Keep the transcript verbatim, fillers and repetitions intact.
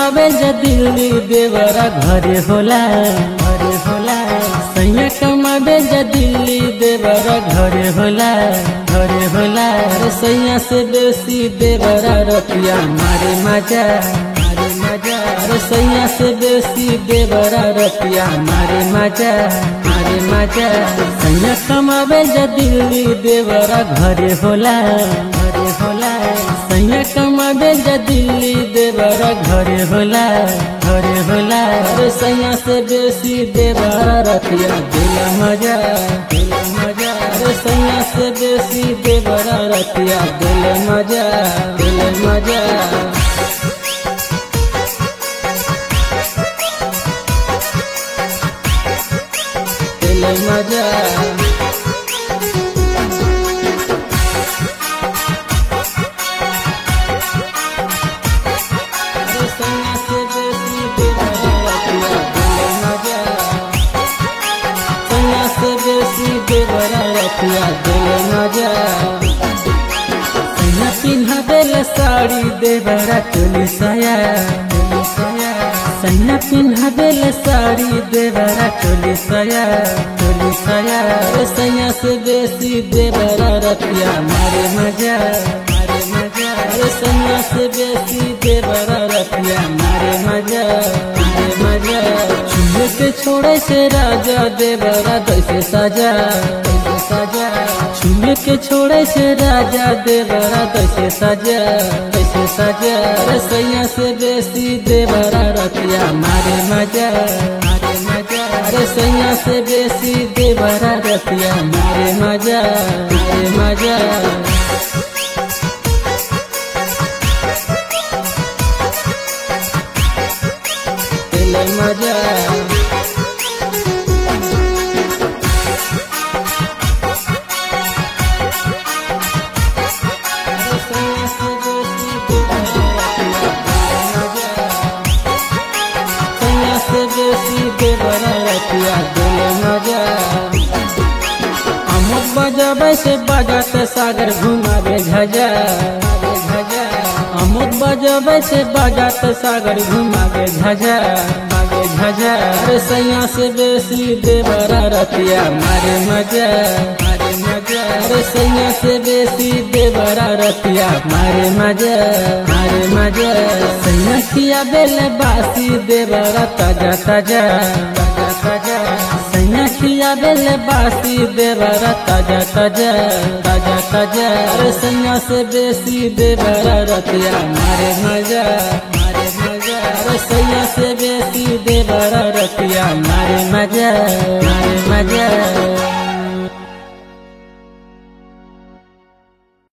कमावे ज दिल्ली देवरा घरे होला घरे होला। सैया कमावे ज दिल्ली देवरा घरे होला घरे होला। अरे सैया से बेसी देवरा रतिया मारे मजा मारे मजा। अरे सैया से बेसी देवरा रतिया मारे मजा मारे मजा। सैया कमावे ज दिल्ली देवरा घरे होला घरे होला। सैया कमावे ज दिल्ली देवरा घरे होला घरे होला। अरे सैया से बेसी देवरा रतिया दिला मजा दिला मजा। अरे सैया से बेसी देवरा रतिया दिल मजा दिल मजा। दिल मजा। रतिया दिल मजा। सैया पिन्हा दिल साड़ी देवरा चोली साया चोली साया। सैया पिन्हा दिल साड़ी देवरा चोली साया चोली साया। सैया से बेसी देवरा रतिया मारे मजा मारे मजा। अरे सैया से बेसी देवरा रतिया मारे मजा मारे मजा। छुए के छोड़े से राजा देवरा दैसे सजा सजा। छुए के छोड़े से राजा देवरा दैसे सजा दैसे सजा। अरे सैया से बेसी देवरा रतिया मारे मजा मारे मजा। अरे सैया से बेसी देवरा रतिया मारे मजा मारे मजा। दिल मजा। अमुक बजाबे से बजात सागर घुमावे झजा झजा। अमुक बजाबे से बजात सागर घुमावे झजा मागे झजा। अरे सैया से बेसी देवरा रतिया मारे मजा मारे मजा। अरे सैया से बेसी देवरा रतिया मारे मजा मारे मजा। सैया किया बेल बासी देवरा ताजा ताजा ताजा ताजा। सैया किया बेल बासी देवरा ताजा ताजा ताजा ताजा। अरे सैया से बेसी देवरा रतिया मारे मजा मारे मजा। अरे सैया से बेसी देवरा रतिया मारे मजा।